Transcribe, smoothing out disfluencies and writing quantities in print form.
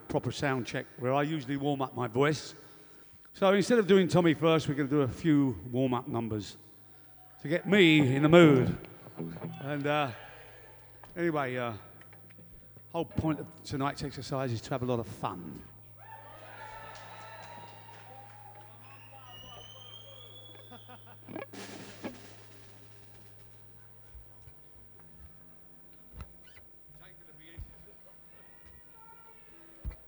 proper sound check where I usually warm up my voice. So instead of doing Tommy first, we're going to do a few warm-up numbers to get me in the mood. And anyway, whole point of tonight's exercise is to have a lot of fun.